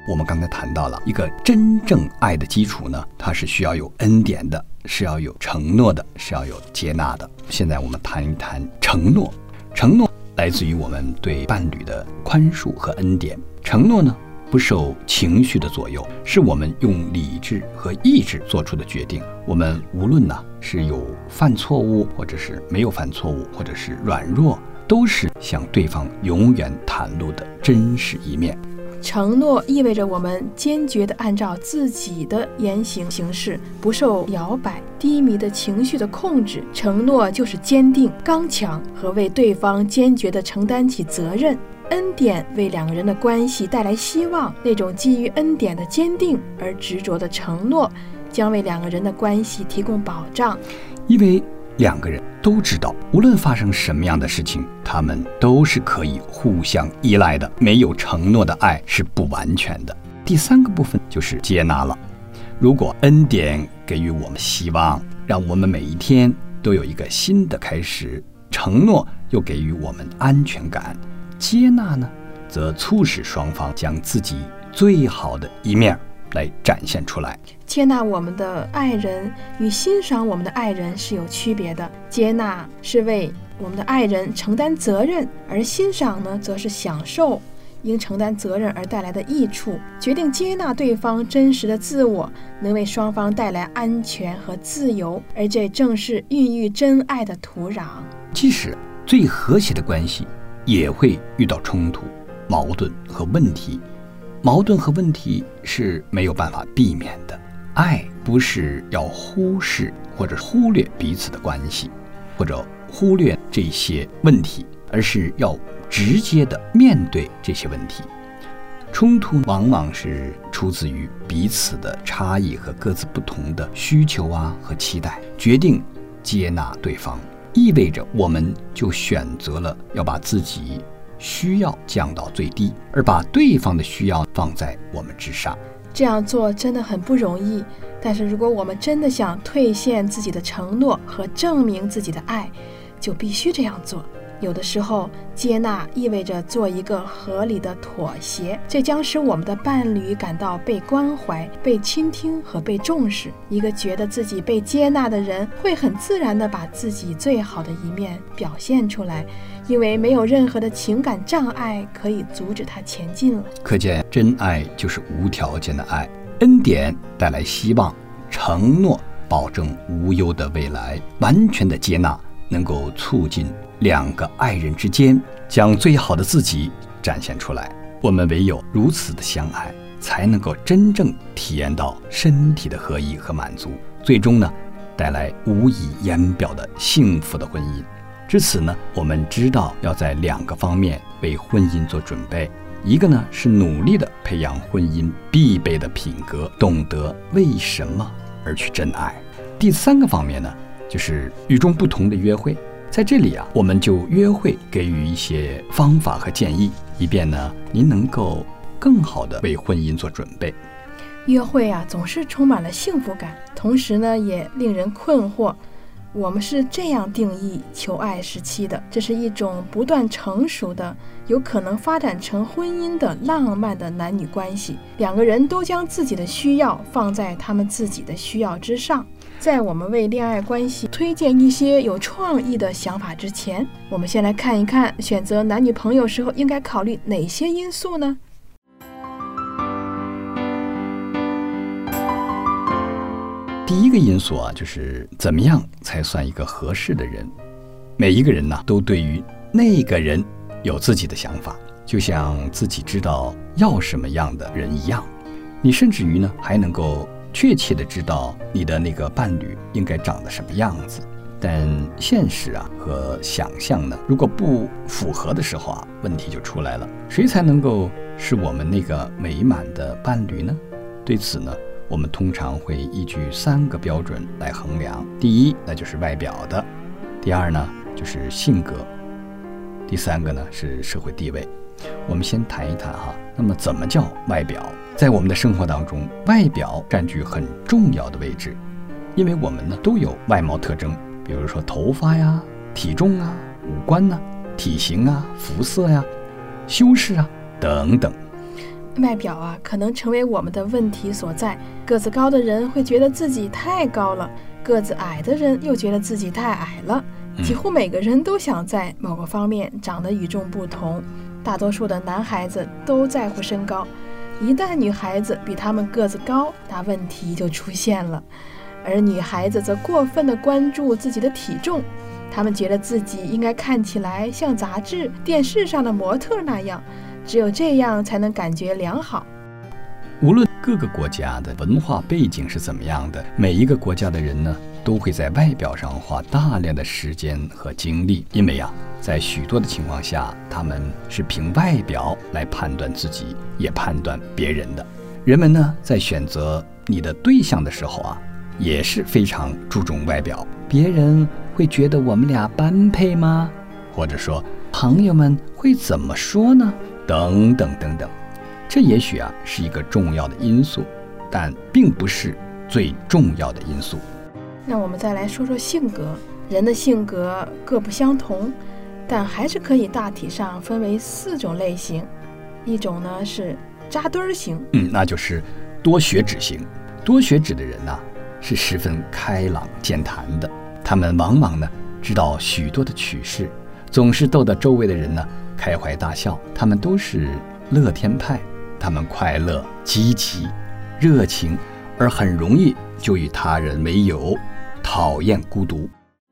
我们刚才谈到了一个真正爱的基础呢，它是需要有恩典的，是要有承诺的，是要有接纳的。现在我们谈一谈承诺。承诺来自于我们对伴侣的宽恕和恩典。承诺呢，不受情绪的左右，是我们用理智和意志做出的决定。我们无论呢是有犯错误，或者是没有犯错误，或者是软弱，都是向对方永远袒露的真实一面。 承诺意味着我们坚决地按照自己的言行行事，不受摇摆低迷的情绪的控制。承诺就是坚定、刚强和为对方坚决地承担起责任。恩典为两个人的关系带来希望，那种基于恩典的坚定而执着的承诺，将为两个人的关系提供保障。 因为两个人都知道，无论发生什么样的事情，他们都是可以互相依赖的。没有承诺的爱是不完全的。第三个部分就是接纳了。如果恩典给予我们希望，让我们每一天都有一个新的开始，承诺又给予我们安全感，接纳呢，则促使双方将自己最好的一面来展现出来。 接纳我们的爱人与欣赏我们的爱人是有区别的。接纳是为我们的爱人承担责任，而欣赏呢，则是享受因承担责任而带来的益处。决定接纳对方真实的自我，能为双方带来安全和自由，而这正是孕育真爱的土壤。 即使最和谐的关系也会遇到冲突、矛盾和问题。矛盾和问题是没有办法避免的。爱不是要忽视或者忽略彼此的关系，或者忽略这些问题，而是要直接的面对这些问题。冲突往往是出自于彼此的差异和各自不同的需求和期待。决定接纳对方，意味着我们就选择了要把自己需要降到最低，而把对方的需要放在我们之上。 这样做真的很不容易，但是如果我们真的想兑现自己的承诺和证明自己的爱，就必须这样做。有的时候，接纳意味着做一个合理的妥协，这将使我们的伴侣感到被关怀、被倾听和被重视。一个觉得自己被接纳的人，会很自然地把自己最好的一面表现出来，因为没有任何的情感障碍可以阻止他前进了。 可见，真爱就是无条件的爱，恩典带来希望，承诺保证无忧的未来，完全的接纳能够促进两个爱人之间将最好的自己展现出来。我们唯有如此的相爱，才能够真正体验到身体的合一和满足，最终呢，带来无以言表的幸福的婚姻。至此呢，我们知道要在两个方面为婚姻做准备。一个呢，是努力的培养婚姻必备的品格，懂得为什么而去真爱。第三个方面呢，就是与众不同的约会。在这里我们就约会给予一些方法和建议，以便呢您能够更好的为婚姻做准备。 约会总是充满了幸福感，同时呢也令人困惑。我们是这样定义求爱时期的，这是一种不断成熟的，有可能发展成婚姻的浪漫的男女关系。两个人都将自己的需要放在他们自己的需要之上。在我们为恋爱关系推荐一些有创意的想法之前，我们先来看一看选择男女朋友时候应该考虑哪些因素呢？ 第一个因素就是怎么样才算一个合适的人。每一个人呢，都对于那个人有自己的想法，就像自己知道要什么样的人一样。你甚至于呢，还能够确切地知道你的那个伴侣应该长得什么样子。但现实和想象呢，如果不符合的时候问题就出来了。谁才能够是我们那个美满的伴侣呢？对此呢，我们通常会依据3个标准来衡量。第一，那就是外表的；第二呢，就是性格；第三个呢，是社会地位。我们先谈一谈那么怎么叫外表？在我们的生活当中，外表占据很重要的位置，因为我们呢都有外貌特征，比如说头发体重五官体型肤色修饰等等。 外表啊，可能成为我们的问题所在。个子高的人会觉得自己太高了，个子矮的人又觉得自己太矮了。几乎每个人都想在某个方面长得与众不同。大多数的男孩子都在乎身高，一旦女孩子比他们个子高，那问题就出现了。而女孩子则过分地关注自己的体重，她们觉得自己应该看起来像杂志、电视上的模特那样，只有这样才能感觉良好。 无论各个国家的文化背景是怎么样的，每一个国家的人呢，都会在外表上花大量的时间和精力，因为在许多的情况下，他们是凭外表来判断自己，也判断别人的。人们呢，在选择你的对象的时候也是非常注重外表。别人会觉得我们俩般配吗？或者说，朋友们会怎么说呢？等等等等。这也许是一个重要的因素，但并不是最重要的因素。 那我们再来说说性格。人的性格各不相同，但还是可以大体上分为4种类型。一种呢是扎堆儿型， 那就是多血指型。多血指的人是十分开朗健谈的，他们往往知道许多的趣事，总是逗得周围的人开怀大笑。他们都是乐天派，他们快乐、积极、热情，而很容易就与他人为友，讨厌孤独。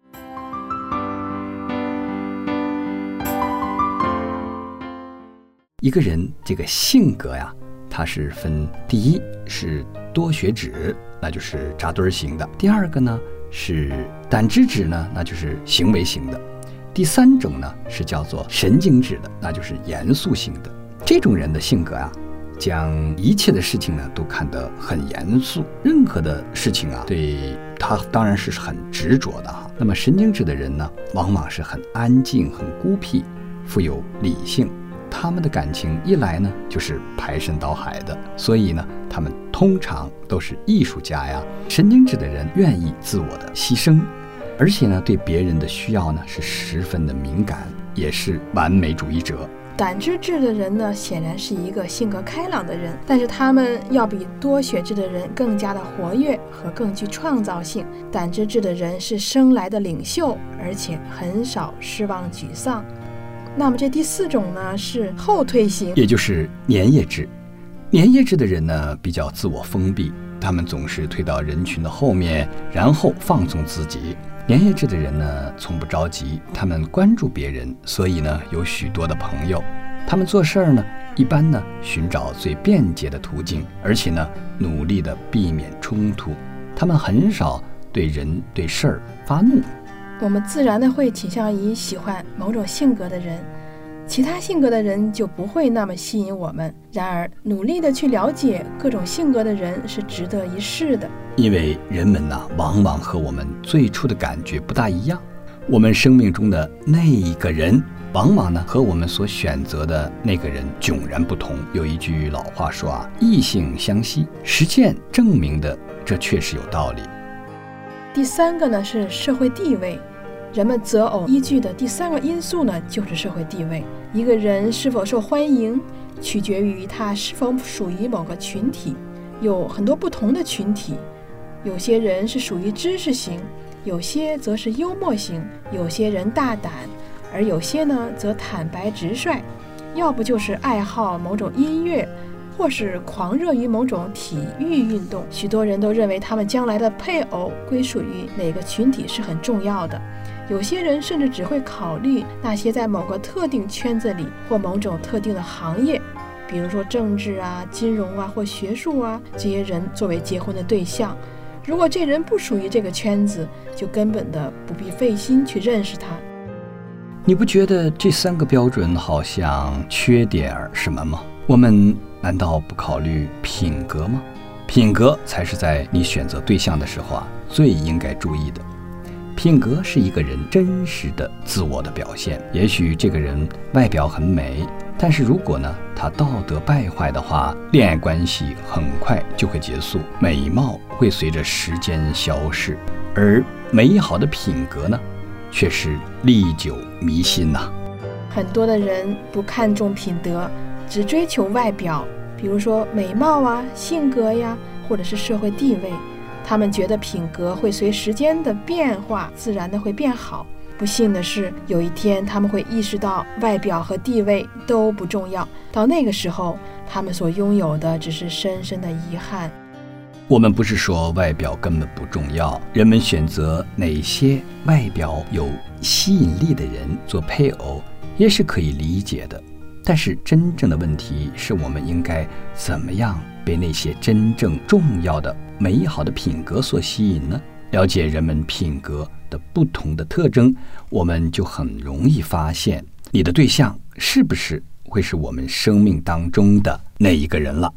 一个人这个性格它是分，第一是多血指，那就是扎堆型的；第二个呢是胆汁指呢，那就是行为型的；第三种呢是叫做神经质的，那就是严肃性的。这种人的性格将一切的事情都看得很严肃，任何的事情对他当然是很执着的那么神经质的人呢，往往是很安静、很孤僻，富有理性。他们的感情一来呢，就是排山倒海的，所以呢，他们通常都是艺术家神经质的人愿意自我的牺牲，而且呢，对别人的需要呢是十分的敏感，也是完美主义者。 胆汁质的人呢，显然是一个性格开朗的人，但是他们要比多血质的人更加的活跃和更具创造性。胆汁质的人是生来的领袖，而且很少失望沮丧。那么这第4种呢是后退型， 也就是粘液质。粘液质的人呢比较自我封闭，他们总是退到人群的后面，然后放纵自己。粘液质的人呢从不着急，他们关注别人，所以呢有许多的朋友。他们做事呢一般呢寻找最便捷的途径，而且呢努力的避免冲突。他们很少对人对事儿发怒。 我们自然的会倾向于喜欢某种性格的人，其他性格的人就不会那么吸引我们。然而，努力的去了解各种性格的人是值得一试的， 因为人们往往和我们最初的感觉不大一样。我们生命中的那一个人，往往和我们所选择的那个人迥然不同。有一句老话说异性相吸，实践证明的这确实有道理。 第3个呢是社会地位。人们择偶依据的第3个因素呢就是社会地位。一个人是否受欢迎，取决于他是否属于某个群体。有很多不同的群体，有些人是属于知识型，有些则是幽默型，有些人大胆，而有些呢则坦白直率，要不就是爱好某种音乐，或是狂热于某种体育运动。许多人都认为他们将来的配偶归属于哪个群体是很重要的。有些人甚至只会考虑那些在某个特定圈子里或某种特定的行业，比如说政治金融或学术这些人作为结婚的对象。如果这人不属于这个圈子，就根本的不必费心去认识他。 你不觉得这3个标准好像缺点什么吗？我们难道不考虑品格吗？品格才是在你选择对象的时候最应该注意的。品格是一个人真实的自我的表现。也许这个人外表很美，但是如果他道德败坏的话，恋爱关系很快就会结束，美貌会随着时间消逝，而美好的品格却是历久弥新很多的人不看重品德，只追求外表， 比如说美貌啊、性格呀，或者是社会地位。他们觉得品格会随时间的变化自然的会变好。不幸的是，有一天他们会意识到外表和地位都不重要，到那个时候，他们所拥有的只是深深的遗憾。 我们不是说外表根本不重要，人们选择哪些外表有吸引力的人做配偶也是可以理解的，但是真正的问题是我们应该怎么样被那些真正重要的美好的品格所吸引呢？了解人们品格的不同的特征，我们就很容易发现你的对象是不是会是我们生命当中的那一个人了。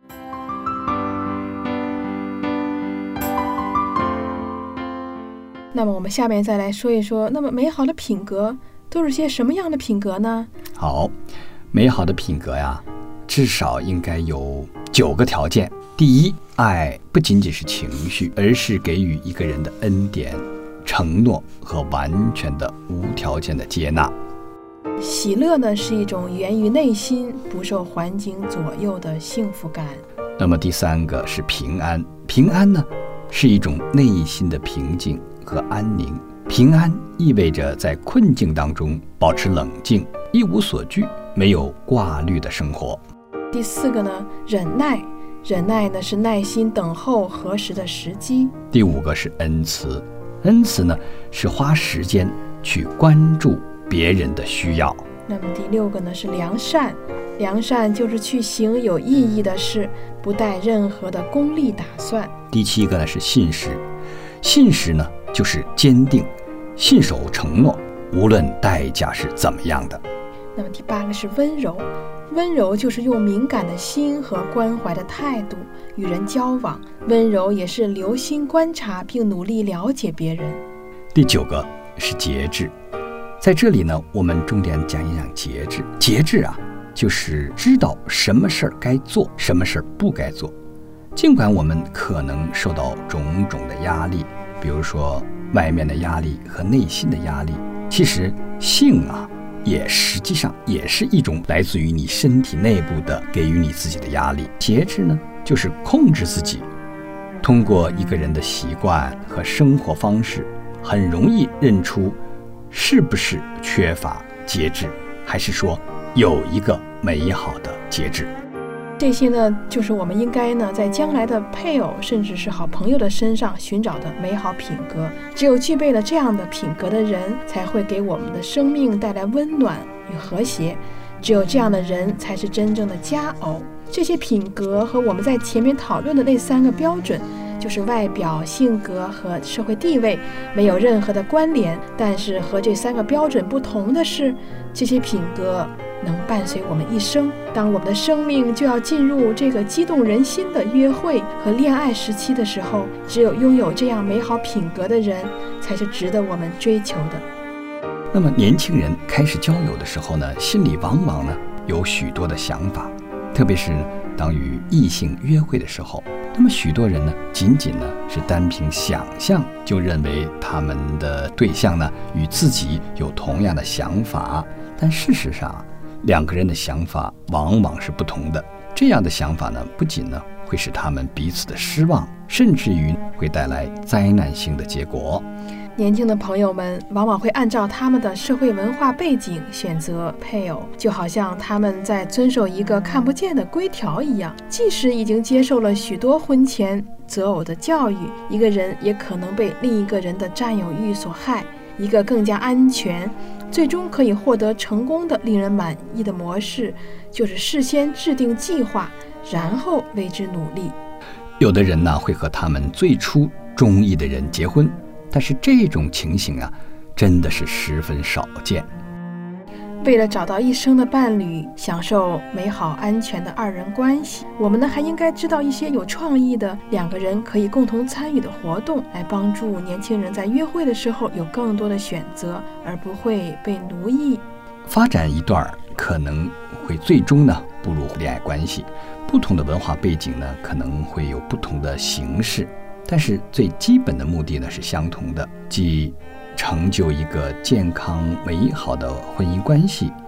那么我们下面再来说一说，那么美好的品格都是些什么样的品格呢？ 好，美好的品格呀，至少应该有9个条件。第一，爱不仅仅是情绪，而是给予一个人的恩典、承诺和完全的无条件的接纳。 喜乐呢，是一种源于内心、不受环境左右的幸福感。 那么第3个是平安，平安呢，是一种内心的平静和安宁。平安意味着在困境当中保持冷静，一无所惧，没有挂虑的生活。 第4个呢，忍耐，忍耐呢是耐心等候合适的时机。 第5个是恩慈，恩慈呢是花时间去关注别人的需要。 那么第6个呢是良善，良善就是去行有意义的事，不带任何的功利打算。 第7个呢是信实，信实呢就是坚定，信守承诺，无论代价是怎么样的。 那么第8个是温柔，温柔就是用敏感的心和关怀的态度与人交往，温柔也是留心观察并努力了解别人。 第9个是节制，在这里呢，我们重点讲一讲节制。节制啊，就是知道什么事儿该做，什么事儿不该做。尽管我们可能受到种种的压力，比如说外面的压力和内心的压力，其实性啊实际上也是一种来自于你身体内部的给予你自己的压力。节制呢，就是控制自己。通过一个人的习惯和生活方式，很容易认出是不是缺乏节制，还是说有一个美好的节制。 这些呢，就是我们应该呢，在将来的配偶甚至是好朋友的身上寻找的美好品格。只有具备了这样的品格的人，才会给我们的生命带来温暖与和谐。只有这样的人，才是真正的佳偶。这些品格和我们在前面讨论的那3个标准，就是外表、性格和社会地位，没有任何的关联。但是和这3个标准不同的是，这些品格能伴随我们一生。当我们的生命就要进入这个激动人心的约会和恋爱时期的时候，只有拥有这样美好品格的人，才是值得我们追求的。 那么年轻人开始交友的时候呢，心里往往呢有许多的想法，特别是当与异性约会的时候，那么许多人呢，仅仅呢是单凭想象就认为他们的对象呢与自己有同样的想法，但事实上2个人的想法往往是不同的。这样的想法呢，不仅呢会使他们彼此的失望，甚至于会带来灾难性的结果。 年轻的朋友们往往会按照他们的社会文化背景选择配偶，就好像他们在遵守一个看不见的规条一样。即使已经接受了许多婚前择偶的教育，一个人也可能被另一个人的占有欲所害。一个更加安全，最终可以获得成功的令人满意的模式，就是事先制定计划，然后为之努力。 有的人呢，会和他们最初中意的人结婚，但是这种情形啊，真的是十分少见。 为了找到一生的伴侣，享受美好安全的2人关系，我们呢还应该知道一些有创意的2个人可以共同参与的活动，来帮助年轻人在约会的时候有更多的选择，而不会被奴役。 发展一段可能会最终呢步入恋爱关系，不同的文化背景呢可能会有不同的形式，但是最基本的目的呢是相同的，即成就一个健康美好的婚姻关系，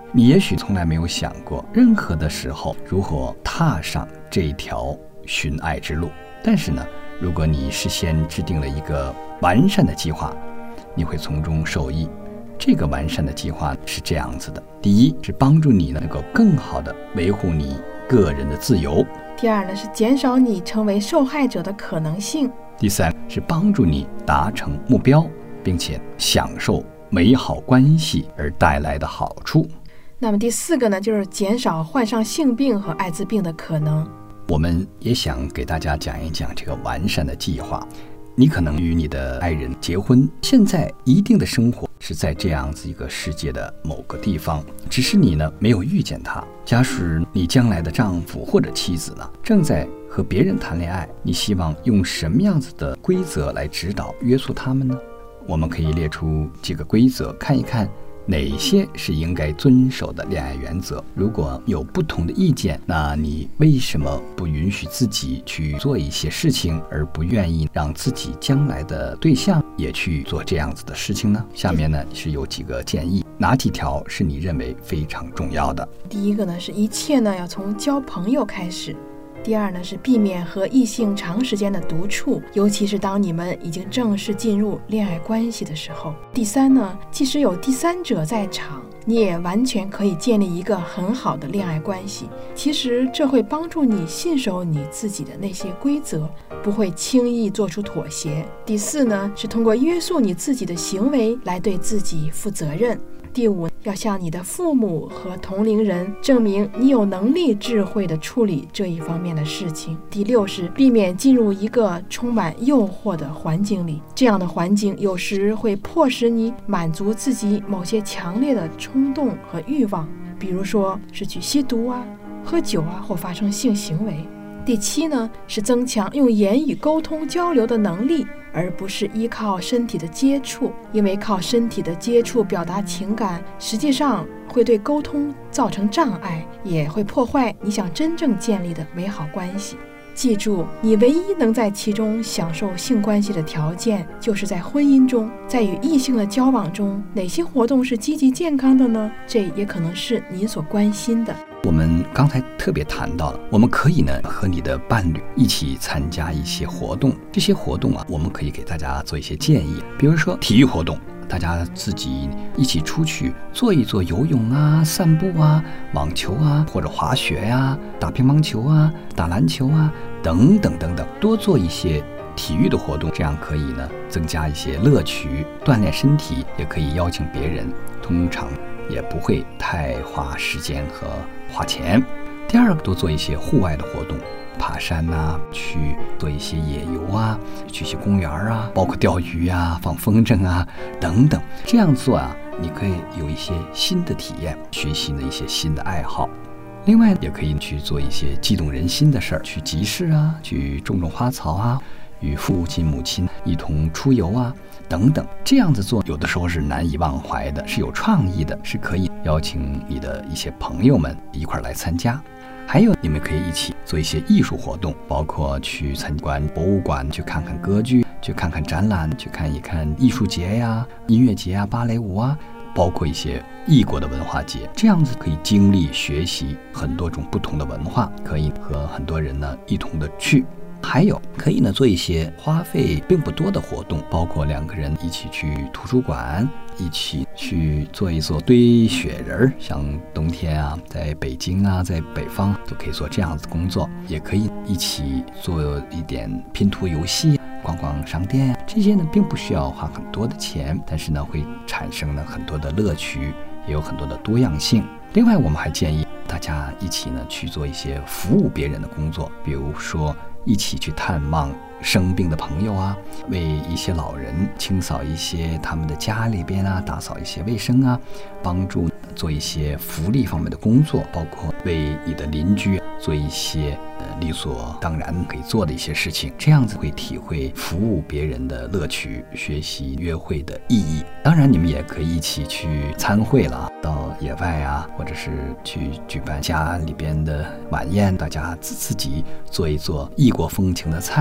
你也许从来没有想过任何的时候如何踏上这条寻爱之路，但是呢，如果你事先制定了一个完善的计划，你会从中受益。这个完善的计划是这样子的：第一，是帮助你能够更好的维护你个人的自由； 第二呢，是减少你成为受害者的可能性； 第三，是帮助你达成目标，并且享受美好关系而带来的好处。 那么第四个呢，就是减少患上性病和艾滋病的可能。 我们也想给大家讲一讲这个完善的计划。你可能与你的爱人结婚，现在一定的生活是在这样子一个世界的某个地方，只是你呢没有遇见他。假使你将来的丈夫或者妻子呢正在和别人谈恋爱，你希望用什么样子的规则来指导约束他们呢？我们可以列出几个规则，看一看哪些是应该遵守的恋爱原则。如果有不同的意见，那你为什么不允许自己去做一些事情，而不愿意让自己将来的对象也去做这样子的事情呢？下面呢是有几个建议，哪几条是你认为非常重要的？ 第一个呢，是一切呢要从交朋友开始。第二呢，是避免和异性长时间的独处，尤其是当你们已经正式进入恋爱关系的时候。第三呢，即使有第三者在场，你也完全可以建立一个很好的恋爱关系。其实这会帮助你信守你自己的那些规则，不会轻易做出妥协。第四呢，是通过约束你自己的行为来对自己负责任。第五，要向你的父母和同龄人证明你有能力、智慧地处理这一方面的事情。第六是避免进入一个充满诱惑的环境里，这样的环境有时会迫使你满足自己某些强烈的冲动和欲望，比如说是去吸毒啊、喝酒啊，或发生性行为。第七呢，是增强用言语沟通交流的能力，而不是依靠身体的接触，因为靠身体的接触表达情感，实际上会对沟通造成障碍，也会破坏你想真正建立的美好关系。记住，你唯一能在其中享受性关系的条件，就是在婚姻中。在与异性的交往中，哪些活动是积极健康的呢？这也可能是您所关心的。 我们刚才特别谈到了，我们可以呢和你的伴侣一起参加一些活动，这些活动啊，我们可以给大家做一些建议，比如说体育活动，大家自己一起出去做一做游泳啊、散步啊、网球啊，或者滑雪呀、打乒乓球啊、打篮球啊，等等等等，多做一些体育的活动，这样可以呢增加一些乐趣，锻炼身体，也可以邀请别人，通常也不会太花时间和花钱。第二个，多做一些户外的活动，爬山啊，去做一些野游啊，去些公园啊，包括钓鱼啊、放风筝啊等等。这样做啊，你可以有一些新的体验，学习呢一些新的爱好。另外也可以去做一些激动人心的事儿，去集市啊，去种种花草啊，与父亲母亲一同出游啊等等。这样子做有的时候是难以忘怀的，是有创意的，是可以邀请你的一些朋友们一块来参加。还有你们可以一起做一些艺术活动，包括去参观博物馆，去看看歌剧，去看看展览，去看一看艺术节呀、音乐节啊、芭蕾舞啊，包括一些异国的文化节。这样子可以经历学习很多种不同的文化，可以和很多人呢一同的去。还有可以呢做一些花费并不多的活动，包括两个人一起去图书馆，一起去做一做堆雪人，像冬天啊，在北京啊，在北方都可以做这样子工作。也可以一起做一点拼图游戏，逛逛商店，这些呢并不需要花很多的钱，但是呢会产生了很多的乐趣，也有很多的多样性。另外我们还建议大家一起呢去做一些服务别人的工作，比如说一起去探望生病的朋友啊，为一些老人清扫一些他们的家里边啊，打扫一些卫生啊，帮助做一些福利方面的工作，包括为你的邻居做一些理所当然可以做的一些事情。这样子会体会服务别人的乐趣，学习约会的意义。当然你们也可以一起去参会了，到野外啊，或者是去举办家里边的晚宴，大家自己做一做异国风情的菜，或者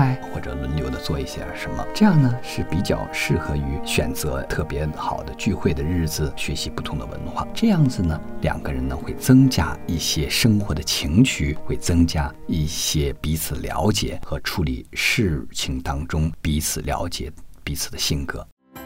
者轮流的做一些什么，这样呢是比较适合于选择特别好的聚会的日子，学习不同的文化。这样子呢，两个人呢会增加一些生活的情趣，会增加一些彼此了解和处理事情当中彼此了解彼此的性格。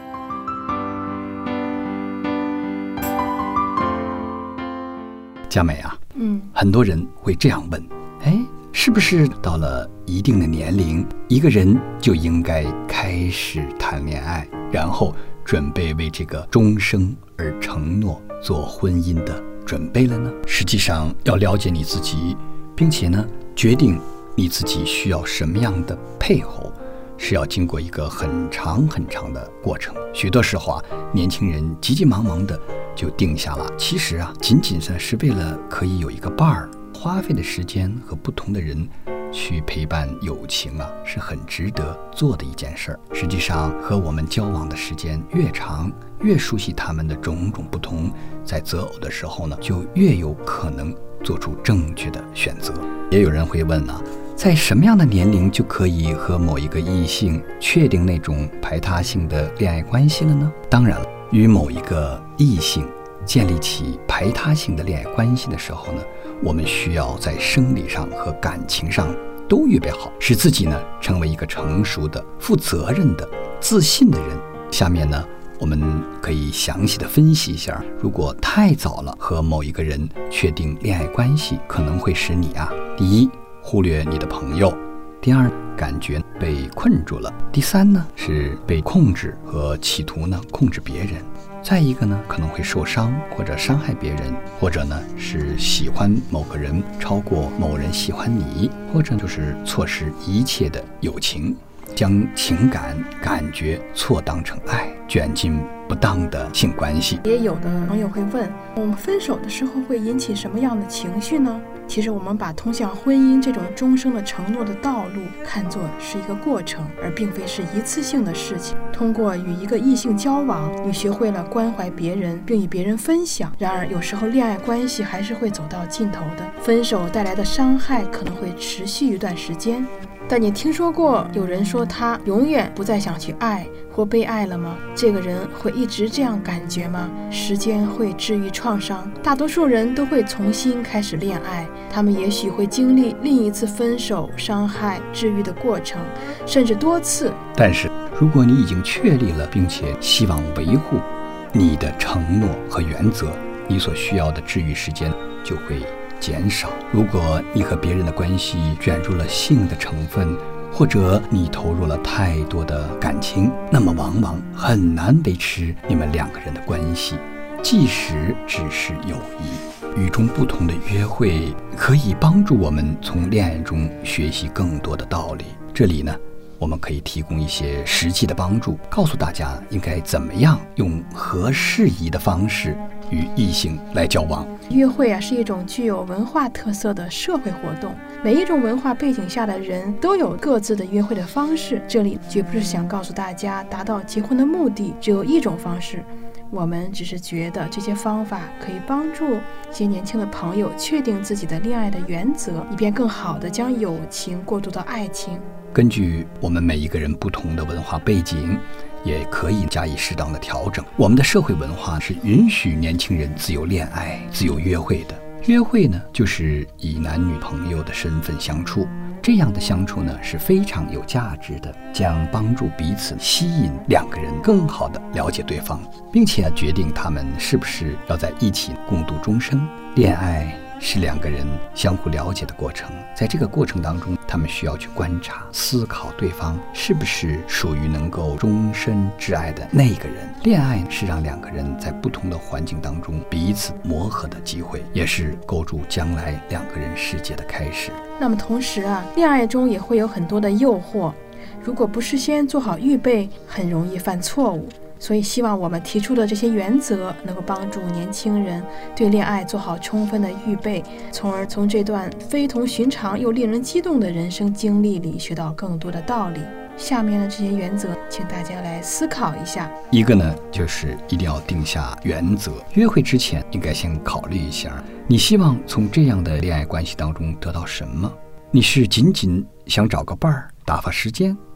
佳美啊，很多人会这样问，是不是到了一定的年龄，一个人就应该开始谈恋爱，然后准备为这个终生而承诺做婚姻的准备了呢？实际上要了解你自己，并且呢决定你自己需要什么样的配偶，是要经过一个很长很长的过程。许多时候年轻人急急忙忙的就定下了，其实仅仅是为了可以有一个伴儿，花费的时间和不同的人去陪伴友情是很值得做的一件事儿。实际上和我们交往的时间越长，越熟悉他们的种种不同，在择偶的时候呢，就越有可能做出正确的选择。也有人会问在什么样的年龄就可以和某一个异性确定那种排他性的恋爱关系了呢？当然了，与某一个异性建立起排他性的恋爱关系的时候呢，我们需要在生理上和感情上都预备好，使自己呢成为一个成熟的、负责任的、自信的人。下面呢，我们可以详细的分析一下，如果太早了和某一个人确定恋爱关系，可能会使你第一，忽略你的朋友；第二，感觉被困住了；第三呢，是被控制和企图呢控制别人；再一个呢，可能会受伤或者伤害别人，或者呢是喜欢某个人超过某人喜欢你，或者就是错失一切的友情，将情感感觉错当成爱，卷进不当的性关系。 也有的朋友会问，我们分手的时候会引起什么样的情绪呢？其实我们把通向婚姻这种终生的承诺的道路看作是一个过程，而并非是一次性的事情。通过与一个异性交往，你学会了关怀别人，并与别人分享。然而有时候恋爱关系还是会走到尽头的，分手带来的伤害可能会持续一段时间。但你听说过有人说他永远不再想去爱或被爱了吗？这个人会一直这样感觉吗？时间会治愈创伤，大多数人都会重新开始恋爱，他们也许会经历另一次分手、伤害、治愈的过程，甚至多次。 但是如果你已经确立了并且希望维护你的承诺和原则，你所需要的治愈时间就会减少。如果你和别人的关系卷入了性的成分，或者你投入了太多的感情，那么往往很难维持你们两个人的关系，即使只是友谊。与众不同的约会可以帮助我们从恋爱中学习更多的道理。这里呢，我们可以提供一些实际的帮助，告诉大家应该怎么样用合适宜的方式与异性来交往。 约会是一种具有文化特色的社会活动，每一种文化背景下的人都有各自的约会的方式。这里绝不是想告诉大家达到结婚的目的只有一种方式，我们只是觉得这些方法可以帮助一些年轻的朋友确定自己的恋爱的原则，以便更好地将友情过渡到爱情。 根据我们每一个人不同的文化背景，也可以加以适当的调整。我们的社会文化是允许年轻人自由恋爱、自由约会的。约会呢，就是以男女朋友的身份相处，这样的相处呢是非常有价值的，将帮助彼此吸引两个人更好的了解对方，并且决定他们是不是要在一起共度终生。恋爱是两个人相互了解的过程，在这个过程当中，他们需要去观察、思考对方是不是属于能够终身挚爱的那个人。恋爱是让两个人在不同的环境当中彼此磨合的机会，也是构筑将来两个人世界的开始。 那么同时恋爱中也会有很多的诱惑，如果不事先做好预备，很容易犯错误。所以希望我们提出的这些原则能够帮助年轻人对恋爱做好充分的预备，从而从这段非同寻常又令人激动的人生经历里学到更多的道理。下面的这些原则请大家来思考一下。 一个呢，就是一定要定下原则，约会之前应该先考虑一下，你希望从这样的恋爱关系当中得到什么。你是仅仅想找个伴儿打发时间，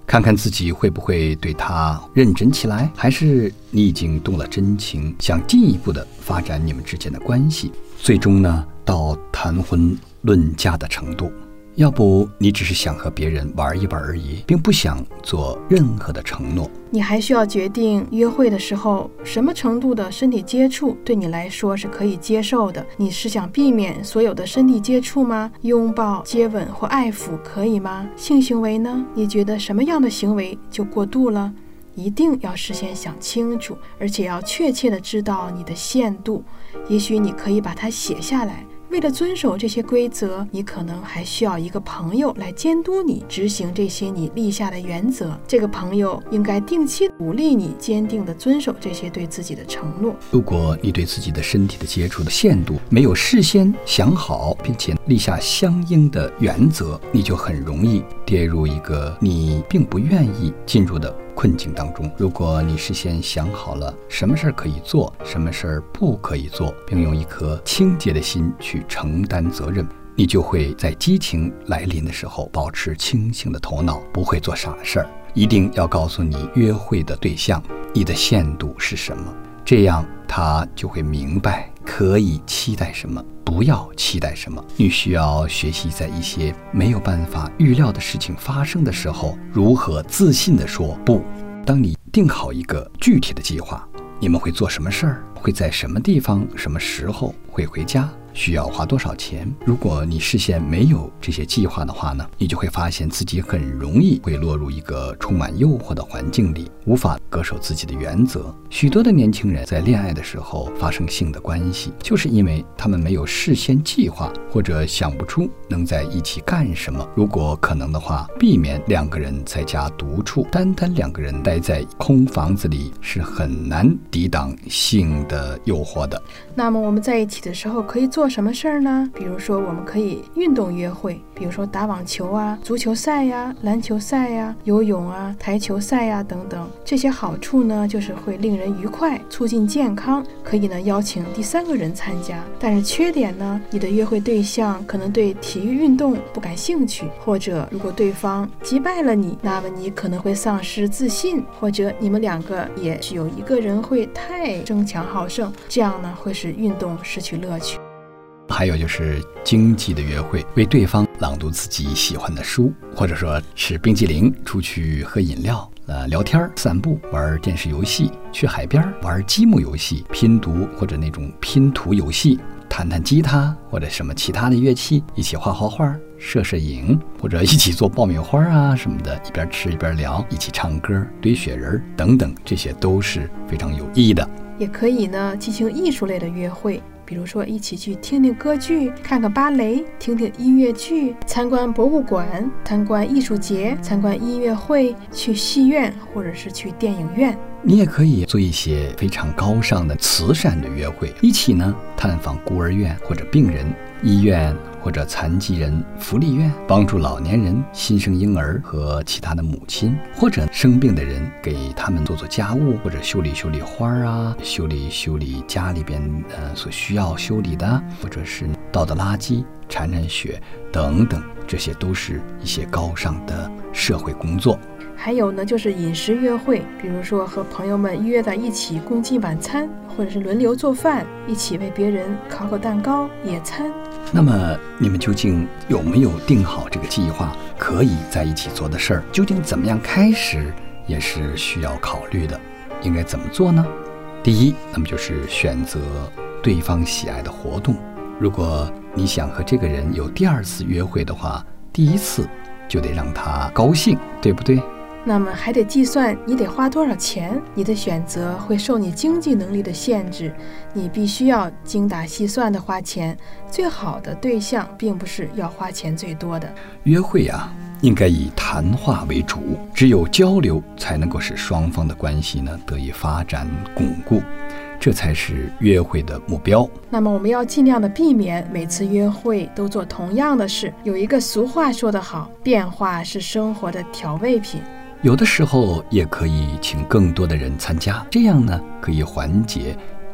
看看自己会不会对他认真起来，还是你已经动了真情，想进一步的发展你们之间的关系，最终呢到谈婚论嫁的程度。要不你只是想和别人玩一玩而已，并不想做任何的承诺。 你还需要决定约会的时候，什么程度的身体接触对你来说是可以接受的。你是想避免所有的身体接触吗？拥抱、接吻或爱抚可以吗？性行为呢？你觉得什么样的行为就过度了？一定要事先想清楚，而且要确切地知道你的限度。也许你可以把它写下来。为了遵守这些规则，你可能还需要一个朋友来监督你执行这些你立下的原则。这个朋友应该定期鼓励你坚定地遵守这些对自己的承诺。 如果你对自己的身体的接触的限度没有事先想好，并且立下相应的原则，你就很容易跌入一个你并不愿意进入的困境当中。如果你事先想好了什么事儿可以做，什么事儿不可以做，并用一颗清洁的心去承担责任，你就会在激情来临的时候保持清醒的头脑，不会做傻事儿。一定要告诉你约会的对象你的限度是什么，这样他就会明白可以期待什么，不要期待什么。你需要学习在一些没有办法预料的事情发生的时候，如何自信地说不。当你定好一个具体的计划，你们会做什么事儿，会在什么地方，什么时候会回家，需要花多少钱。如果你事先没有这些计划的话呢，你就会发现自己很容易会落入一个充满诱惑的环境里，无法恪守自己的原则。许多的年轻人在恋爱的时候发生性的关系，就是因为他们没有事先计划，或者想不出能在一起干什么。如果可能的话，避免两个人在家独处，单单两个人待在空房子里是很难抵挡性的诱惑的。 那么我们在一起的时候可以做什么事儿呢？比如说我们可以运动约会，比如说打网球啊、足球赛呀、篮球赛呀、游泳啊、台球赛呀等等。这些好处呢，就是会令人愉快，促进健康，可以呢邀请第三个人参加。但是缺点呢，你的约会对象可能对体育运动不感兴趣，或者如果对方击败了你，那么你可能会丧失自信，或者你们两个也许有一个人会太争强好胜，这样呢会使运动失去乐趣。 还有就是经济的约会，为对方朗读自己喜欢的书，或者说吃冰激凌，出去喝饮料，聊天、散步，玩电视游戏，去海边玩积木游戏、拼读或者那种拼图游戏，弹弹吉他或者什么其他的乐器，一起画画画、摄影，或者一起做爆米花啊什么的，一边吃一边聊，一起唱歌、堆雪人等等，这些都是非常有意义的。 也可以呢进行艺术类的约会，比如说一起去听听歌剧，看看芭蕾，听听音乐剧，参观博物馆，参观艺术节，参观音乐会，去戏院或者是去电影院。 你也可以做一些非常高尚的慈善的约会，一起呢探访孤儿院或者病人、医院或者残疾人福利院，帮助老年人、新生婴儿和其他的母亲，或者生病的人，给他们做做家务，或者修理修理花啊，修理家里边所需要修理的，或者是倒倒垃圾、铲铲雪等等，这些都是一些高尚的社会工作。 还有呢，就是饮食约会，比如说和朋友们约在一起共进晚餐，或者是轮流做饭，一起为别人烤个蛋糕、野餐。 那么你们究竟有没有定好这个计划，可以在一起做的事儿？究竟怎么样开始，也是需要考虑的。应该怎么做呢？第一，那么就是选择对方喜爱的活动。如果你想和这个人有第二次约会的话，第一次就得让他高兴，对不对？ 那么还得计算你得花多少钱，你的选择会受你经济能力的限制，你必须要精打细算的花钱。最好的对象并不是要花钱最多的。 约会啊，应该以谈话为主，只有交流才能够使双方的关系呢得以发展巩固，这才是约会的目标。 那么我们要尽量的避免每次约会都做同样的事。有一个俗话说得好，变化是生活的调味品。有的时候也可以请更多的人参加，这样呢可以缓解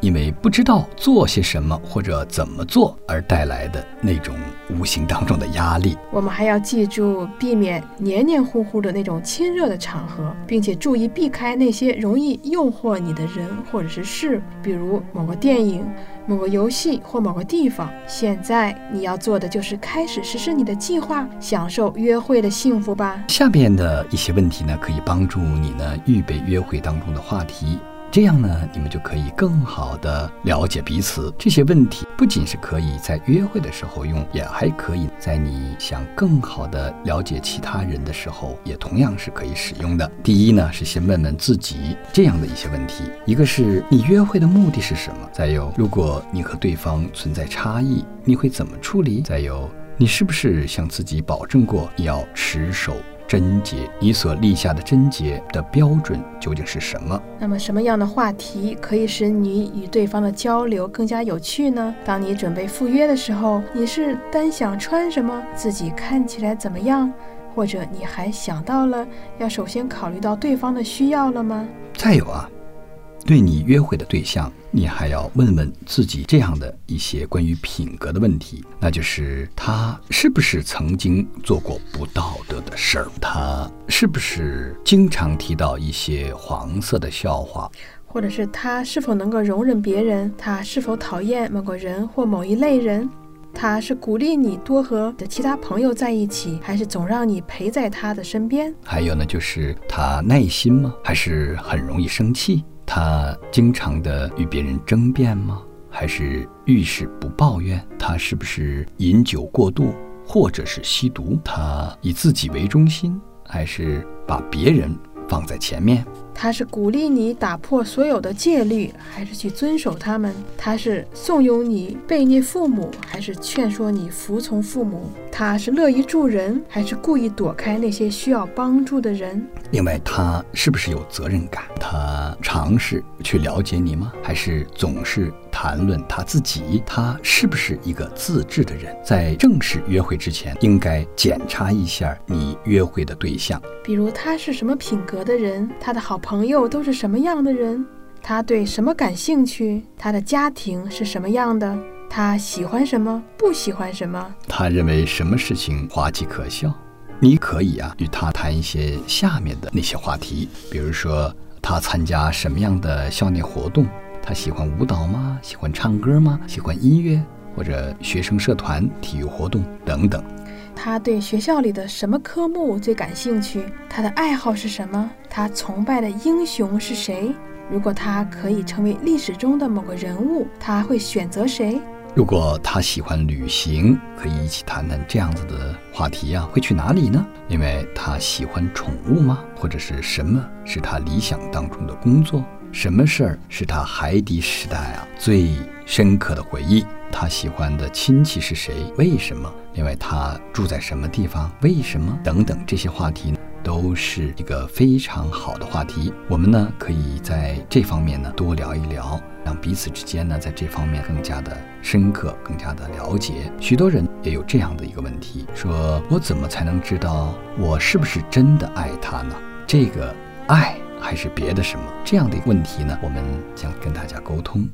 因为不知道做些什么或者怎么做而带来的那种无形当中的压力。 我们还要记住避免黏黏糊糊的那种亲热的场合，并且注意避开那些容易诱惑你的人或者是事，比如某个电影、某个游戏或某个地方。现在你要做的就是开始实施你的计划，享受约会的幸福吧。 下边的一些问题呢，可以帮助你呢预备约会当中的话题，这样呢，你们就可以更好的了解彼此。这些问题不仅是可以在约会的时候用，也还可以在你想更好的了解其他人的时候，也同样是可以使用的。第一呢，是先问问自己这样的一些问题，一个是你约会的目的是什么？再有，如果你和对方存在差异，你会怎么处理？再有，你是不是向自己保证过你要持守贞洁？你所立下的贞洁的标准究竟是什么？ 那么什么样的话题可以使你与对方的交流更加有趣呢？当你准备赴约的时候，你是单想穿什么，自己看起来怎么样，或者你还想到了要首先考虑到对方的需要了吗？ 再有啊，对你约会的对象，你还要问问自己这样的一些关于品格的问题，那就是他是不是曾经做过不道德的事儿？他是不是经常提到一些黄色的笑话？ 或者是他是否能够容忍别人？他是否讨厌某个人或某一类人？他是鼓励你多和其他朋友在一起，还是总让你陪在他的身边？ 还有呢，就是他耐心吗？还是很容易生气？他经常的与别人争辩吗？还是遇事不抱怨？他是不是饮酒过度，或者是吸毒？他以自己为中心，还是把别人放在前面？ 他是鼓励你打破所有的戒律，还是去遵守他们？他是怂恿你背逆父母，还是劝说你服从父母？他是乐于助人，还是故意躲开那些需要帮助的人？ 另外，他是不是有责任感？他尝试去了解你吗？还是总是谈论他自己？他是不是一个自制的人？在正式约会之前，应该检查一下你约会的对象， 比如他是什么品格的人，他的好朋友都是什么样的人，他对什么感兴趣，他的家庭是什么样的，他喜欢什么，不喜欢什么， 他认为什么事情滑稽可笑。你可以与他谈一些下面的那些话题，比如说他参加什么样的校内活动，他喜欢舞蹈吗？喜欢唱歌吗？喜欢音乐，或者学生社团、体育活动等等。 他对学校里的什么科目最感兴趣？他的爱好是什么？他崇拜的英雄是谁？如果他可以成为历史中的某个人物，他会选择谁？ 如果他喜欢旅行，可以一起谈谈这样子的话题会去哪里呢？因为他喜欢宠物吗？或者是什么是他理想当中的工作？什么事儿是他孩提时代最深刻的回忆？他喜欢的亲戚是谁？为什么？另外，他住在什么地方？为什么？等等，这些话题都是一个非常好的话题。我们呢，可以在这方面呢多聊一聊，让彼此之间呢在这方面更加的深刻，更加的了解。许多人也有这样的一个问题，说我怎么才能知道我是不是真的爱他呢？这个爱还是别的什么？这样的一个问题呢，我们将跟大家沟通。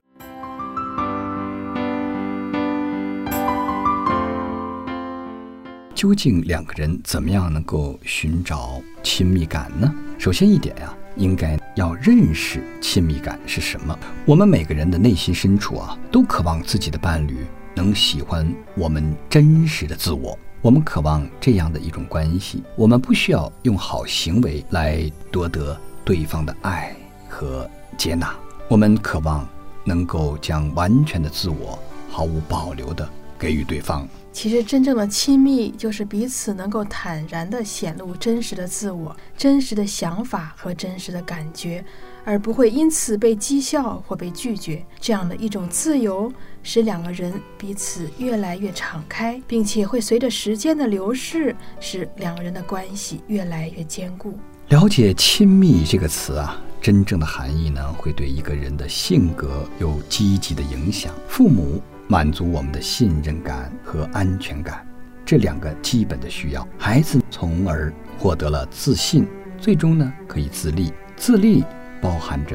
究竟两个人怎么样能够寻找亲密感呢？首先一点应该要认识亲密感是什么。我们每个人的内心深处都渴望自己的伴侣能喜欢我们真实的自我。我们渴望这样的一种关系，我们不需要用好行为来夺得对方的爱和接纳，我们渴望能够将完全的自我毫无保留地给予对方。 其实真正的亲密就是彼此能够坦然地显露真实的自我、真实的想法和真实的感觉，而不会因此被讥笑或被拒绝。这样的一种自由使两个人彼此越来越敞开，并且会随着时间的流逝使两个人的关系越来越坚固。 了解亲密这个词真正的含义呢，会对一个人的性格有积极的影响。父母满足我们的信任感和安全感，这两个基本的需要，孩子从而获得了自信，最终呢可以自立。自立包含着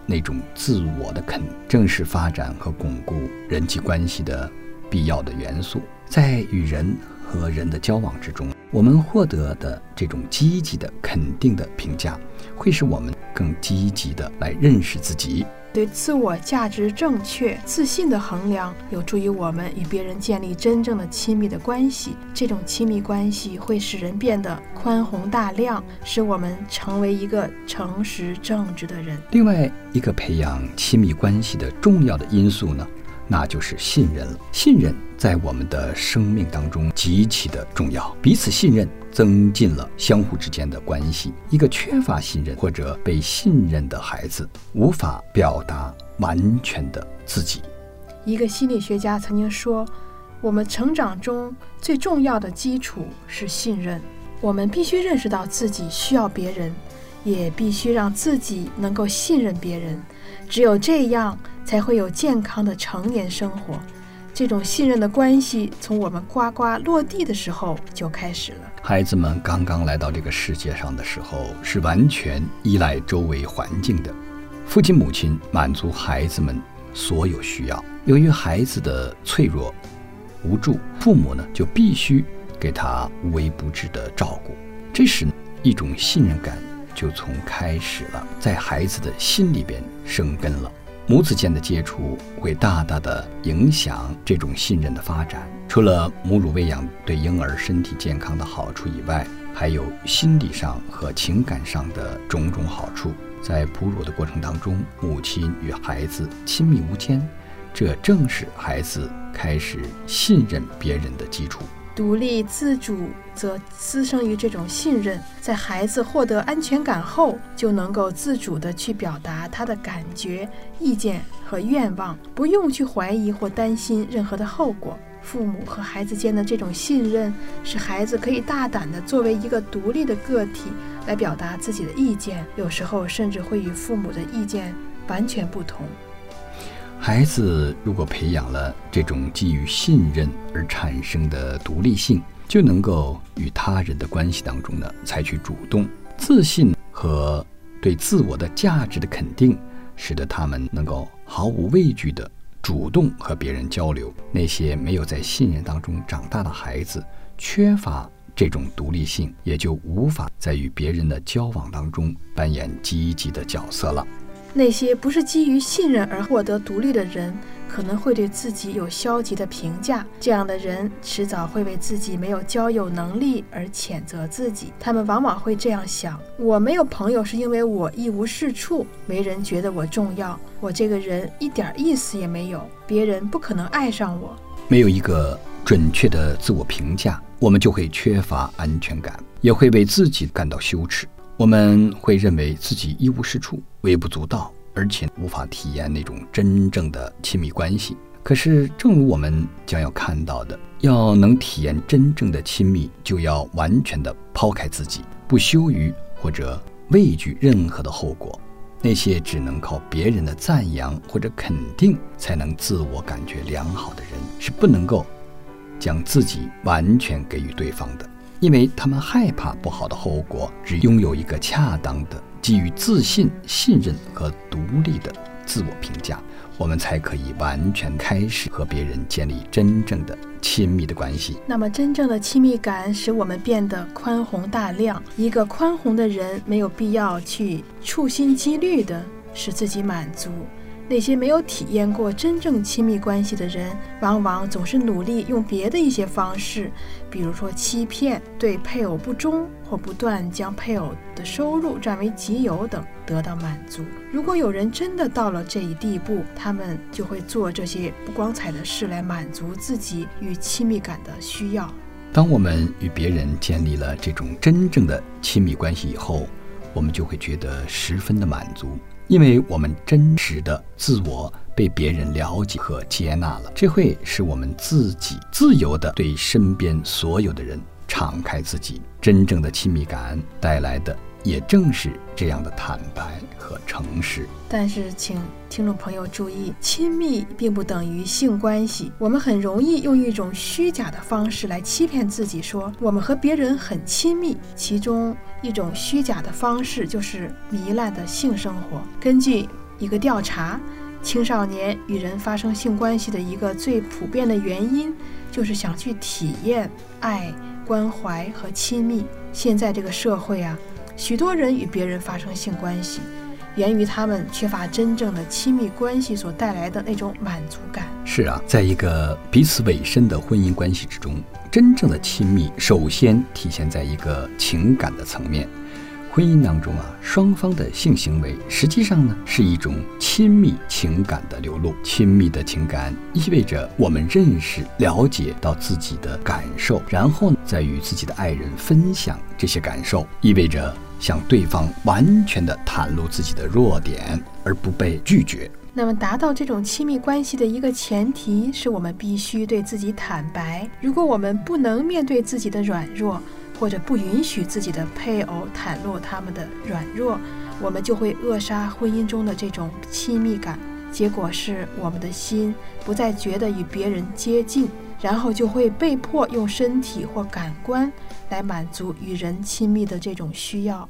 那种自我的肯定，正是发展和巩固人际关系的必要的元素。在与人和人的交往之中，我们获得的这种积极的肯定的评价，会使我们更积极的来认识自己。 对自我价值正确、自信的衡量，有助于我们与别人建立真正的亲密的关系。这种亲密关系会使人变得宽宏大量，使我们成为一个诚实正直的人。 另外一个培养亲密关系的重要的因素呢，那就是信任了。信任在我们的生命当中极其的重要，彼此信任增进了相互之间的关系。一个缺乏信任或者被信任的孩子，无法表达完全的自己。 一个心理学家曾经说，我们成长中最重要的基础是信任。我们必须认识到自己需要别人，也必须让自己能够信任别人。只有这样，才会有健康的成年生活。这种信任的关系从我们呱呱落地的时候就开始了。 孩子们刚刚来到这个世界上的时候，是完全依赖周围环境的。父亲母亲满足孩子们所有需要，由于孩子的脆弱无助，父母呢就必须给他无微不至的照顾。这时一种信任感就从开始了，在孩子的心里边生根了。母子间的接触会大大的影响这种信任的发展。除了母乳喂养对婴儿身体健康的好处以外，还有心理上和情感上的种种好处。在哺乳的过程当中，母亲与孩子亲密无间，这正是孩子开始信任别人的基础。 独立自主则滋生于这种信任，在孩子获得安全感后，就能够自主地去表达他的感觉、意见和愿望，不用去怀疑或担心任何的后果。父母和孩子间的这种信任，使孩子可以大胆地作为一个独立的个体来表达自己的意见，有时候甚至会与父母的意见完全不同。 孩子如果培养了这种基于信任而产生的独立性，就能够与他人的关系当中呢采取主动。自信和对自我的价值的肯定，使得他们能够毫无畏惧地主动和别人交流。那些没有在信任当中长大的孩子，缺乏这种独立性，也就无法在与别人的交往当中扮演积极的角色了。 那些不是基于信任而获得独立的人，可能会对自己有消极的评价。这样的人迟早会为自己没有交友能力而谴责自己。他们往往会这样想：我没有朋友是因为我一无是处，没人觉得我重要，我这个人一点意思也没有，别人不可能爱上我。 没有一个准确的自我评价，我们就会缺乏安全感，也会为自己感到羞耻。我们会认为自己一无是处，微不足道，而且无法体验那种真正的亲密关系。可是正如我们将要看到的，要能体验真正的亲密，就要完全的抛开自己，不羞于或者畏惧任何的后果。那些只能靠别人的赞扬或者肯定才能自我感觉良好的人，是不能够将自己完全给予对方的，因为他们害怕不好的后果。只拥有一个恰当的基于自信、信任和独立的自我评价，我们才可以完全开始和别人建立真正的亲密的关系。 那么真正的亲密感使我们变得宽宏大量。一个宽宏的人没有必要去处心积虑地使自己满足。那些没有体验过真正亲密关系的人，往往总是努力用别的一些方式，比如说欺骗、对配偶不忠，或不断将配偶的收入占为己有等，得到满足。如果有人真的到了这一地步，他们就会做这些不光彩的事来满足自己与亲密感的需要。 当我们与别人建立了这种真正的亲密关系以后，我们就会觉得十分的满足，因为我们真实的自我被别人了解和接纳了。这会使我们自己自由地对身边所有的人敞开自己。真正的亲密感带来的也正是这样的坦白和诚实。 但是请听众朋友注意，亲密并不等于性关系。我们很容易用一种虚假的方式来欺骗自己，说我们和别人很亲密。其中一种虚假的方式就是糜烂的性生活。根据一个调查，青少年与人发生性关系的一个最普遍的原因，就是想去体验爱、关怀和亲密。现在这个社会啊，许多人与别人发生性关系，源于他们缺乏真正的亲密关系所带来的那种满足感。 是啊，在一个彼此委身的婚姻关系之中，真正的亲密首先体现在一个情感的层面。婚姻当中啊，双方的性行为实际上呢是一种亲密情感的流露。亲密的情感意味着我们认识、了解到自己的感受，然后再与自己的爱人分享这些感受，意味着向对方完全的袒露自己的弱点，而不被拒绝。 那么达到这种亲密关系的一个前提是我们必须对自己坦白。如果我们不能面对自己的软弱，或者不允许自己的配偶袒露他们的软弱，我们就会扼杀婚姻中的这种亲密感。结果是我们的心不再觉得与别人接近，然后就会被迫用身体或感官来满足与人亲密的这种需要。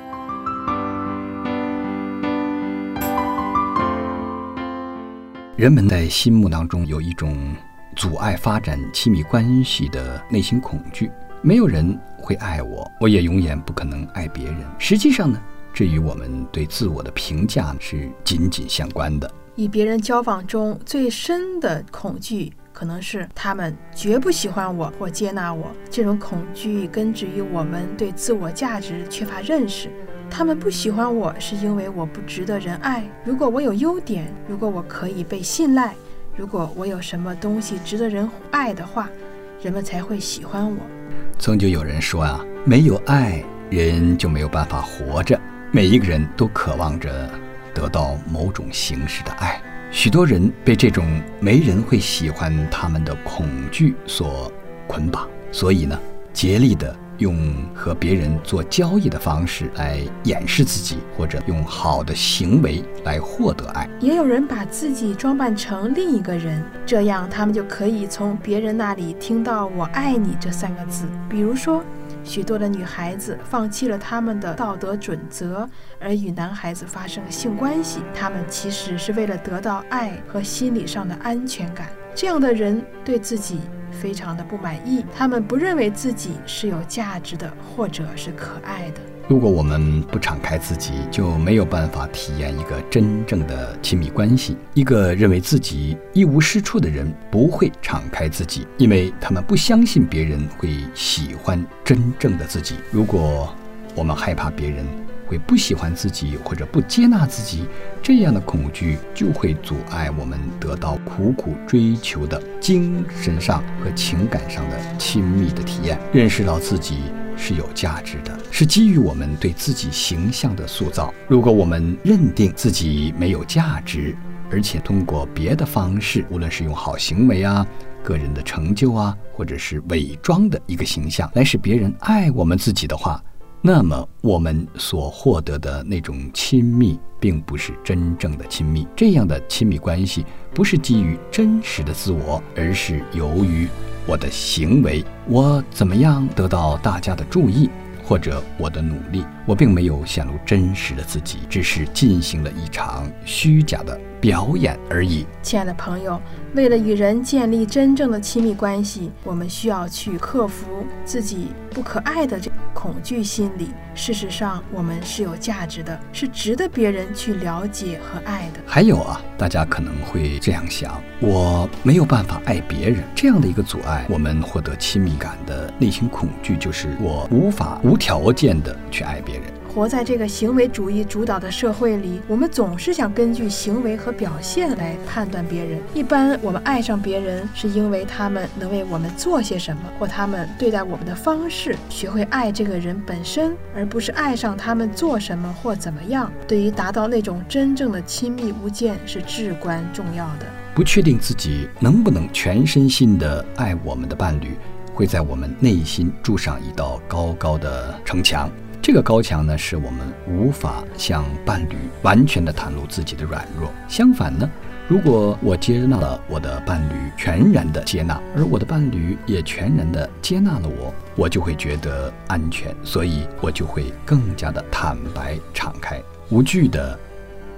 人们在心目当中有一种阻碍发展亲密关系的内心恐惧，没有人会爱我，我也永远不可能爱别人。实际上呢，这与我们对自我的评价是紧紧相关的。 与别人交往中最深的恐惧可能是他们绝不喜欢我或接纳我。这种恐惧根植于我们对自我价值缺乏认识。他们不喜欢我是因为我不值得人爱。如果我有优点，如果我可以被信赖，如果我有什么东西值得人爱的话，人们才会喜欢我。 曾经有人说啊，没有爱，人就没有办法活着。每一个人都渴望着得到某种形式的爱。许多人被这种没人会喜欢他们的恐惧所捆绑，所以呢，竭力的用和别人做交易的方式来掩饰自己，或者用好的行为来获得爱。 也有人把自己装扮成另一个人，这样他们就可以从别人那里听到我爱你这3个字。比如说，许多的女孩子放弃了他们的道德准则，而与男孩子发生性关系，他们其实是为了得到爱和心理上的安全感。这样的人对自己非常的不满意，他们不认为自己是有价值的，或者是可爱的。 如果我们不敞开自己，就没有办法体验一个真正的亲密关系。一个认为自己一无是处的人不会敞开自己，因为他们不相信别人会喜欢真正的自己。如果我们害怕别人会不喜欢自己或者不接纳自己，这样的恐惧就会阻碍我们得到苦苦追求的精神上和情感上的亲密的体验。认识到自己是有价值的，是基于我们对自己形象的塑造。如果我们认定自己没有价值，而且通过别的方式，无论是用好行为啊、个人的成就啊，或者是伪装的一个形象来使别人爱我们自己的话，那么我们所获得的那种亲密并不是真正的亲密。这样的亲密关系不是基于真实的自我，而是由于我的行为，我怎么样得到大家的注意，或者我的努力，我并没有显露真实的自己，只是进行了一场虚假的表演而已。 亲爱的朋友，为了与人建立真正的亲密关系，我们需要去克服自己不可爱的这恐惧心理。事实上，我们是有价值的，是值得别人去了解和爱的。 还有啊，大家可能会这样想，我没有办法爱别人，这样的一个阻碍我们获得亲密感的内心恐惧，就是我无法无条件的去爱别人。 活在这个行为主义主导的社会里，我们总是想根据行为和表现来判断别人。一般我们爱上别人是因为他们能为我们做些什么，或他们对待我们的方式。学会爱这个人本身，而不是爱上他们做什么或怎么样，对于达到那种真正的亲密无间是至关重要的。 不确定自己能不能全身心地爱我们的伴侣，会在我们内心筑上一道高高的城墙。这个高墙呢，使我们无法向伴侣完全的袒露自己的软弱。相反呢，如果我接纳了我的伴侣，全然的接纳，而我的伴侣也全然的接纳了我，我就会觉得安全，所以我就会更加的坦白敞开，无惧的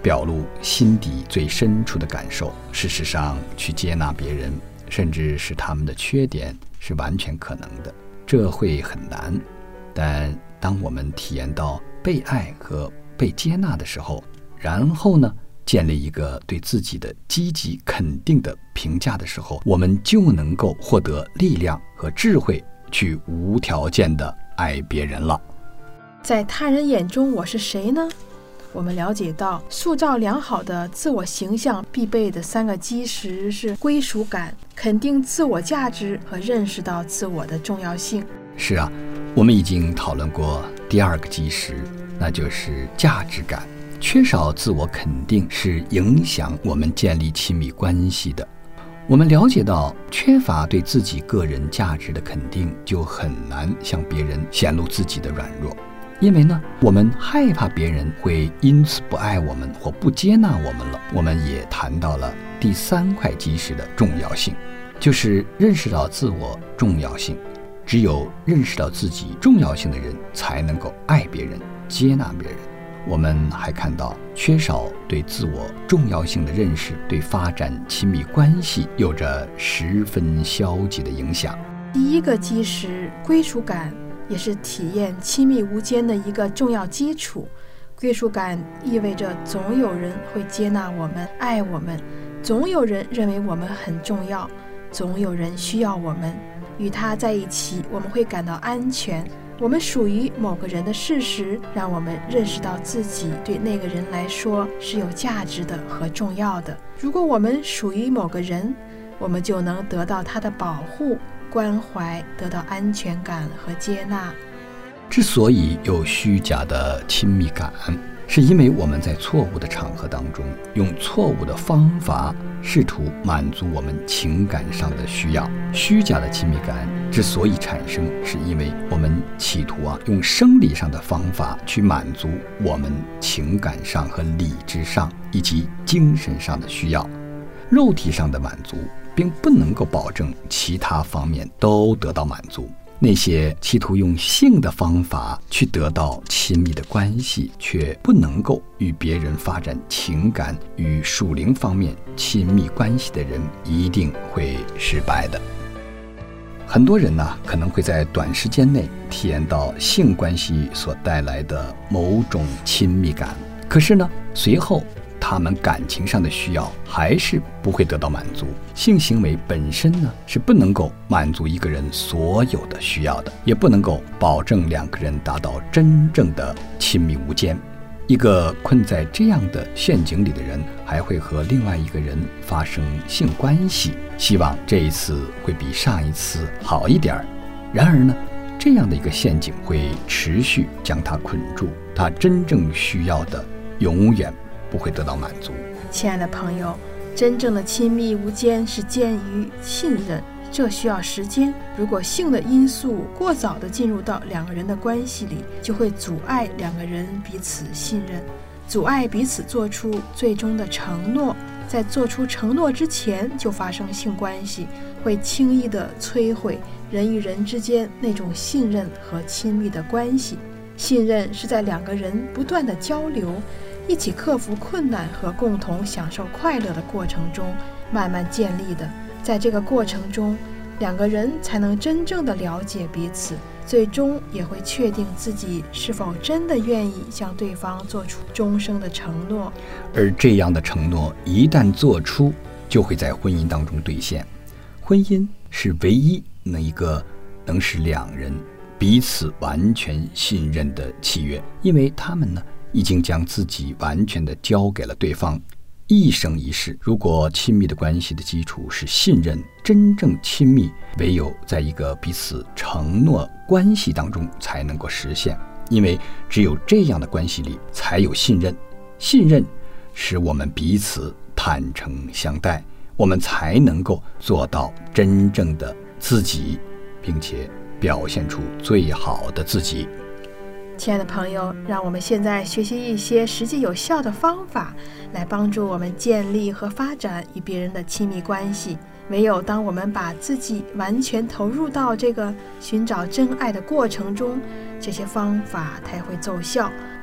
表露心底最深处的感受。事实上，去接纳别人，甚至是他们的缺点，是完全可能的。这会很难，但当我们体验到被爱和被接纳的时候，然后呢，建立一个对自己的积极肯定的评价的时候，我们就能够获得力量和智慧，去无条件的爱别人了。 在他人眼中我是谁呢？我们了解到，塑造良好的自我形象必备的3个基石是归属感、肯定自我价值和认识到自我的重要性。 是啊，我们已经讨论过第2个基石，那就是价值感。缺少自我肯定是影响我们建立亲密关系的。我们了解到，缺乏对自己个人价值的肯定，就很难向别人显露自己的软弱。因为呢，我们害怕别人会因此不爱我们或不接纳我们了。我们也谈到了第3块基石的重要性，就是认识到自我重要性。只有认识到自己重要性的人，才能够爱别人、接纳别人。我们还看到，缺少对自我重要性的认识，对发展亲密关系有着十分消极的影响。 第1个基石归属感，也是体验亲密无间的一个重要基础。归属感意味着总有人会接纳我们、爱我们，总有人认为我们很重要，总有人需要我们。与他在一起，我们会感到安全。我们属于某个人的事实，让我们认识到自己对那个人来说是有价值的和重要的。如果我们属于某个人，我们就能得到他的保护、关怀，得到安全感和接纳。 之所以有虚假的亲密感，是因为我们在错误的场合当中，用错误的方法试图满足我们情感上的需要。虚假的亲密感之所以产生，是因为我们企图用生理上的方法去满足我们情感上和理智上以及精神上的需要。肉体上的满足并不能够保证其他方面都得到满足。那些企图用性的方法去得到亲密的关系，却不能够与别人发展情感与属灵方面亲密关系的人，一定会失败的。很多人呢，可能会在短时间内体验到性关系所带来的某种亲密感，可是呢，随后他们感情上的需要还是不会得到满足。性行为本身呢，是不能够满足一个人所有的需要的，也不能够保证2个人达到真正的亲密无间。一个困在这样的陷阱里的人，还会和另外一个人发生性关系，希望这一次会比上一次好一点。然而呢，这样的一个陷阱会持续将他捆住，他真正需要的永远不会得到满足。 亲爱的朋友，真正的亲密无间是建于信任，这需要时间。如果性的因素过早地进入到2个人的关系里，就会阻碍2个人彼此信任，阻碍彼此做出最终的承诺。在做出承诺之前就发生性关系，会轻易地摧毁人与人之间那种信任和亲密的关系。信任是在2个人不断的交流，一起克服困难和共同享受快乐的过程中慢慢建立的。在这个过程中，2个人才能真正的了解彼此，最终也会确定自己是否真的愿意向对方做出终生的承诺。 而这样的承诺一旦做出，就会在婚姻当中兑现。婚姻是唯一一个能使2人彼此完全信任的契约，因为他们呢，已经将自己完全的交给了对方，一生一世。如果亲密的关系的基础是信任，真正亲密唯有在一个彼此承诺关系当中才能够实现，因为只有这样的关系里才有信任。信任使我们彼此坦诚相待，我们才能够做到真正的自己，并且表现出最好的自己。 亲爱的朋友，让我们现在学习一些实际有效的方法，来帮助我们建立和发展与别人的亲密关系。唯有当我们把自己完全投入到这个寻找真爱的过程中，这些方法才会奏效。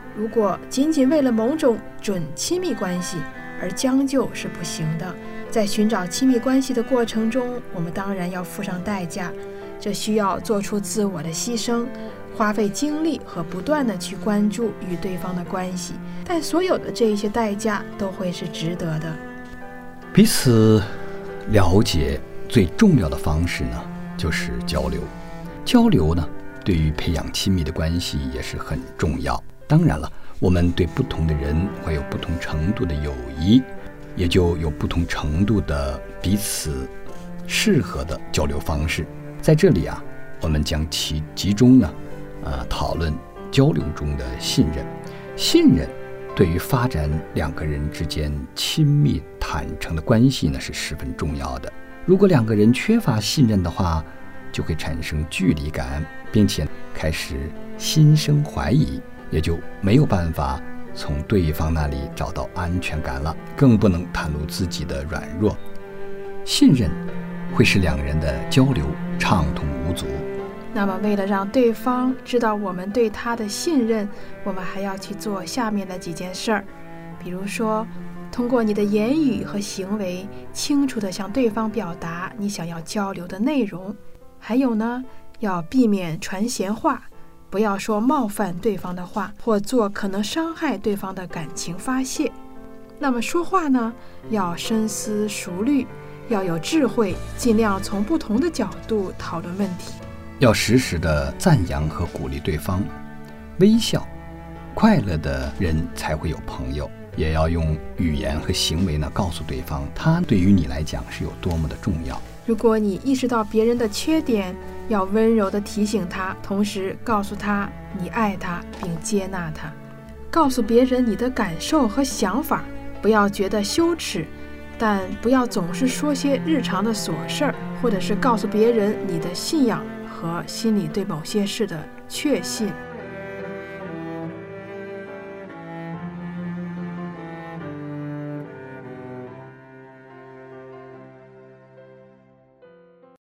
如果仅仅为了某种准亲密关系而将就是不行的。在寻找亲密关系的过程中，我们当然要付上代价，这需要做出自我的牺牲，花费精力和不断地去关注与对方的关系，但所有的这一些代价都会是值得的。 彼此了解最重要的方式呢，就是交流。交流呢，对于培养亲密的关系也是很重要。当然了，我们对不同的人会有不同程度的友谊，也就有不同程度的彼此适合的交流方式。在这里啊，我们将其集中呢，讨论交流中的信任。信任对于发展两个人之间亲密坦诚的关系呢，是十分重要的。如果两个人缺乏信任的话，就会产生距离感，并且开始心生怀疑，也就没有办法从对方那里找到安全感了，更不能袒露自己的软弱。信任会使两人的交流畅通无阻。 那么为了让对方知道我们对他的信任，我们还要去做下面的几件事儿。比如说，通过你的言语和行为清楚地向对方表达你想要交流的内容。还有呢，要避免传闲话，不要说冒犯对方的话，或做可能伤害对方的感情发泄。那么说话呢，要深思熟虑，要有智慧，尽量从不同的角度讨论问题。 要时时的赞扬和鼓励对方，微笑，快乐的人才会有朋友。也要用语言和行为呢，告诉对方他对于你来讲是有多么的重要。 如果你意识到别人的缺点，要温柔地提醒他，同时告诉他你爱他并接纳他。告诉别人你的感受和想法，不要觉得羞耻，但不要总是说些日常的琐事儿，或者是告诉别人你的信仰和心里对某些事的确信。